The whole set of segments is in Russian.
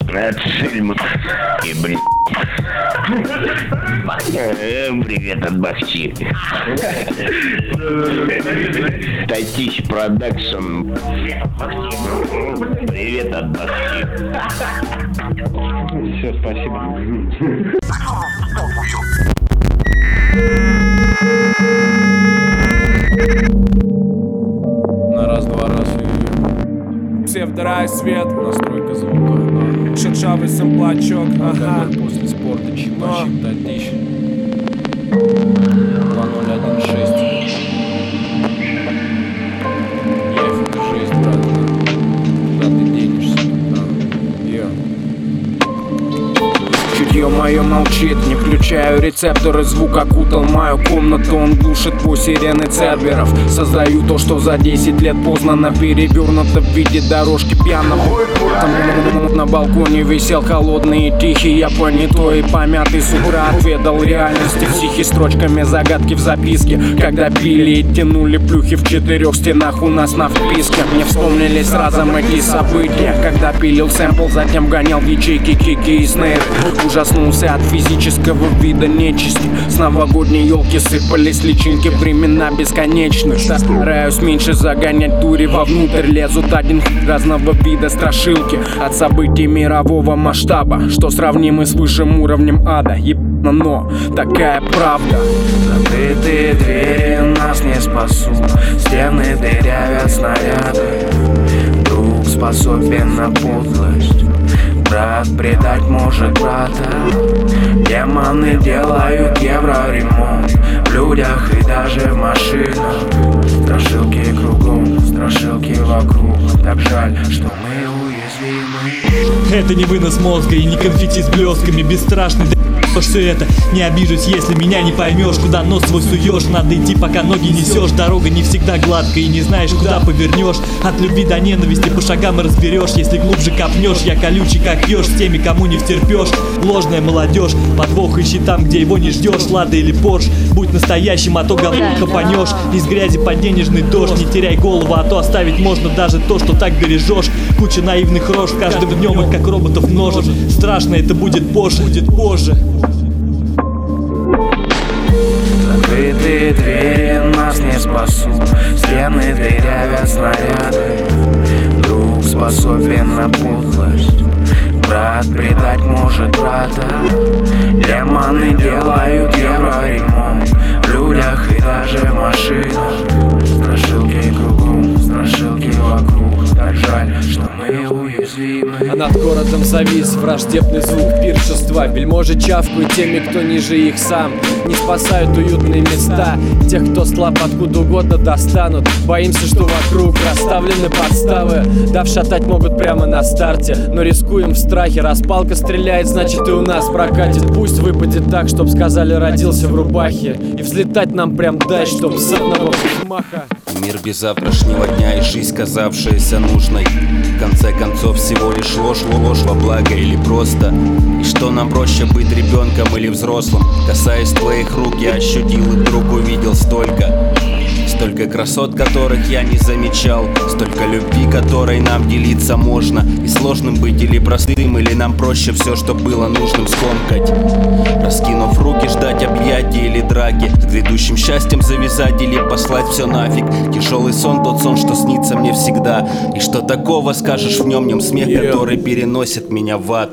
Отшельмут. И, блин. Привет от Бахчи. Татич Продакшн. Привет от Бахчи. Все, спасибо. На раз-два раз. Псевдорассвет, Настройка звука. шершавый сэмплачок, ага. После спорта чипа тысяч. 2016. Ефик, жесть, брат. Куда ты денешься? Чутье мое молчит, не включаю рецепторы, звук окутал мою комнату, он глушит по сирены церберов. Создаю то, что за 10 лет познано, перевернуто в виде дорожки пьяного. Там на балконе висел холодный и тихий, я понятой и помятый с утра отведал реальности психи строчками загадки в записке. Когда пили и тянули плюхи в 4 стенах у нас на вписке, мне вспомнились разом эти события, когда пилил сэмпл, затем гонял в ячейки кики и снейры. Ужаснулся от физического вида нечисти. С новогодней елки сыпались личинки, времена бесконечны. Стараюсь меньше загонять дури вовнутрь, лезут один разного вида страшилки от событий мирового масштаба, что сравнимы с высшим уровнем ада. Ебано, но такая правда. Закрытые двери нас не спасут, стены дырявят снаряды. Друг способен на подлость, брат предать может брата. Демоны делают евроремонт в людях и даже в машинах. Страшилки кругом, страшилки вокруг. Так жаль, что мы уязвимы. Это не вынос мозга и не конфетти с блесками. Бесстрашный все это, не обижусь, если меня не поймешь. Куда нос свой суешь, надо идти, пока ноги несешь. Дорога не всегда гладкая и не знаешь, куда повернешь. От любви до ненависти по шагам разберешь. Если глубже копнешь, я колючий как еж, с теми, кому не втерпешь. Ложная молодежь, подвох ищи там, где его не ждешь. Лада или Порш, будь настоящим, а то говно хапанешь. Из грязи под денежный дождь, не теряй голову, а то оставить можно даже то, что так бережешь. Куча наивных рож, каждым днем их как роботов множишь. Страшно это будет позже, Закрытые двери нас не спасут, стены дырявят снаряды. Друг способен на подлость, брат предать может брата. Демоны делают евроремонт в людях и даже в машинах. Страшилки кругом, страшилки вокруг. Так жаль, что мы уязвимы. А над городом завис враждебный звук пиршества. Вельможи чавкают теми, кто ниже их сам. Не спасают уютные места тех, кто слаб, откуда угодно достанут. Боимся, что вокруг расставлены подставы, дав шатать могут прямо на старте. Но рискуем в страхе, распалка стреляет, значит и у нас прокатит. Пусть выпадет так, чтоб сказали родился в рубахе. И взлетать нам прям дай, чтоб с одного маха. Мир без завтрашнего дня и жизнь, казавшаяся нужной, в конце концов всего лишь ложь во благо или просто. И что нам проще быть ребенком или взрослым? Касаясь твоих рук, я ощутил и вдруг увидел столько красот, которых я не замечал. Столько любви, которой нам делиться можно. И сложным быть или простым, или нам проще все, что было нужным, скомкать. Раскинув руки, ждать объятий или драки. С грядущим счастьем завязать или послать все нафиг. Тяжелый сон, тот сон, что снится мне всегда. И что такого скажешь в нем смех, который переносит меня в ад.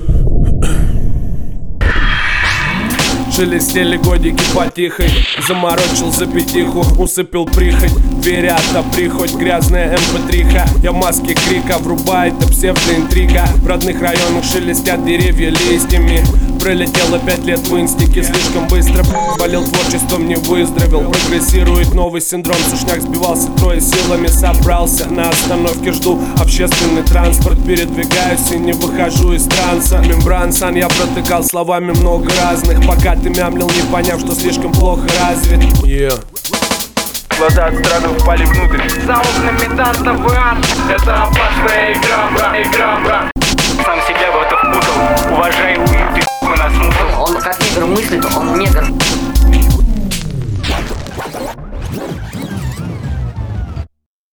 Шелестели годики потихой, заморочил за пятиху, усыпил прихоть. Верят, а прихоть, грязная mp3-ха. Я в маске крика, врубает псевдоинтрига. В родных районах шелестят деревья листьями. Пролетело 5 лет в инстике слишком быстро. Болел творчеством, не выздоровел. Прогрессирует новый синдром. Сушняк сбивался, трое силами собрался. На остановке жду общественный транспорт. Передвигаюсь и не выхожу из транса. Мембрансан я протыкал словами много разных, пока ты мямлил, не поняв, что слишком плохо развит. Глаза от страны впали внутрь. За окнами тантовый ад. Это опасная игра, брат. Сам себя в это впутал. Уважай уют и на смысл. Он как негр мыслит, он негр.